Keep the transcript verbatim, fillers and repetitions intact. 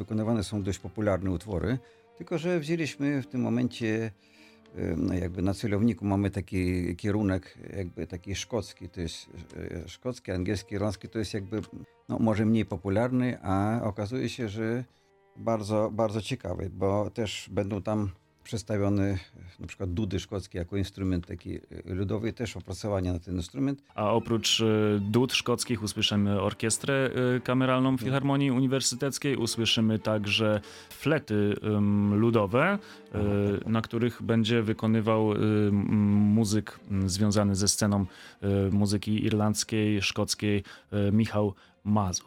wykonywane są dość popularne utwory, tylko że wzięliśmy w tym momencie y, no jakby na celowniku mamy taki kierunek jakby taki szkocki, to jest y, szkocki, angielski, irlandzki, to jest jakby no, może mniej popularny, a okazuje się, że bardzo, bardzo ciekawy, bo też będą tam przedstawione na przykład dudy szkockie jako instrument taki ludowy, też opracowania na ten instrument. A oprócz y, dud szkockich usłyszymy orkiestrę y, kameralną Filharmonii Uniwersyteckiej, usłyszymy także flety ym, ludowe, y, na których będzie wykonywał y, m, muzyk m, związany ze sceną y, muzyki irlandzkiej, szkockiej y, Michał Mazur.